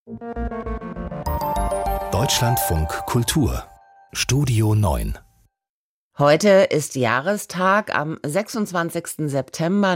Deutschlandfunk Kultur Studio 9. Heute ist Jahrestag. Am 26. September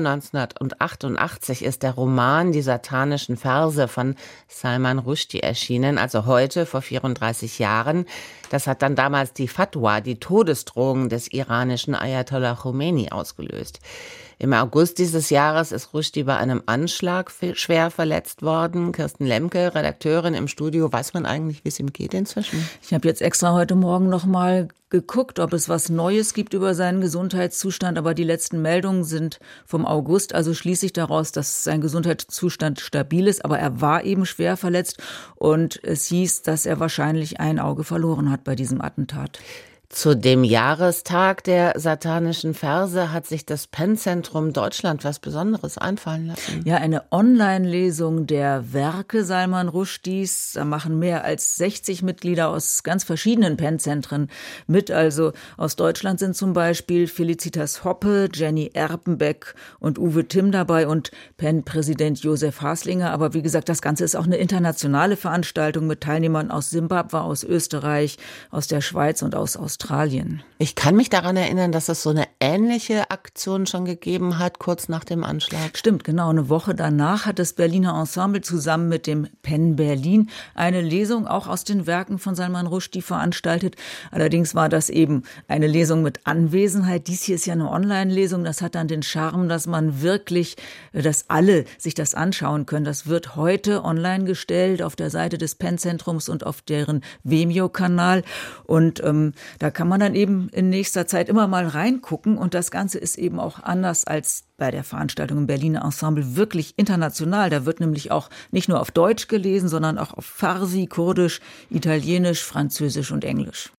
1988 ist der Roman Die satanischen Verse von Salman Rushdie erschienen, also heute vor 34 Jahren. Das hat dann damals die Fatwa, die Todesdrohung des iranischen Ayatollah Khomeini, ausgelöst. Im August dieses Jahres ist Rushdie bei einem Anschlag schwer verletzt worden. Kirsten Lemke, Redakteurin im Studio. Weiß man eigentlich, wie es ihm geht inzwischen? Ich habe jetzt extra heute Morgen noch mal geguckt, ob es was Neues gibt über seinen Gesundheitszustand, aber die letzten Meldungen sind vom August, also schließe ich daraus, dass sein Gesundheitszustand stabil ist, aber er war eben schwer verletzt und es hieß, dass er wahrscheinlich ein Auge verloren hat bei diesem Attentat. Zu dem Jahrestag der satanischen Verse hat sich das Penn-Zentrum Deutschland was Besonderes einfallen lassen. Ja, eine Online-Lesung der Werke Salman Rushdies. Da machen mehr als 60 Mitglieder aus ganz verschiedenen Penn-Zentren mit. Also aus Deutschland sind zum Beispiel Felicitas Hoppe, Jenny Erpenbeck und Uwe Timm dabei und Penn-Präsident Josef Haslinger. Aber wie gesagt, das Ganze ist auch eine internationale Veranstaltung mit Teilnehmern aus Simbabwe, aus Österreich, aus der Schweiz und aus Australien. Ich kann mich daran erinnern, dass es so eine ähnliche Aktion schon gegeben hat, kurz nach dem Anschlag. Stimmt, genau. Eine Woche danach hat das Berliner Ensemble zusammen mit dem Penn Berlin eine Lesung auch aus den Werken von Salman Rushdie veranstaltet. Allerdings war das eben eine Lesung mit Anwesenheit. Dies hier ist ja eine Online-Lesung. Das hat dann den Charme, dass man wirklich, dass alle sich das anschauen können. Das wird heute online gestellt auf der Seite des Penn-Zentrums und auf deren Vimeo-Kanal. Und da kann man dann eben in nächster Zeit immer mal reingucken und das Ganze ist eben auch anders als bei der Veranstaltung im Berliner Ensemble wirklich international. Da wird nämlich auch nicht nur auf Deutsch gelesen, sondern auch auf Farsi, Kurdisch, Italienisch, Französisch und Englisch.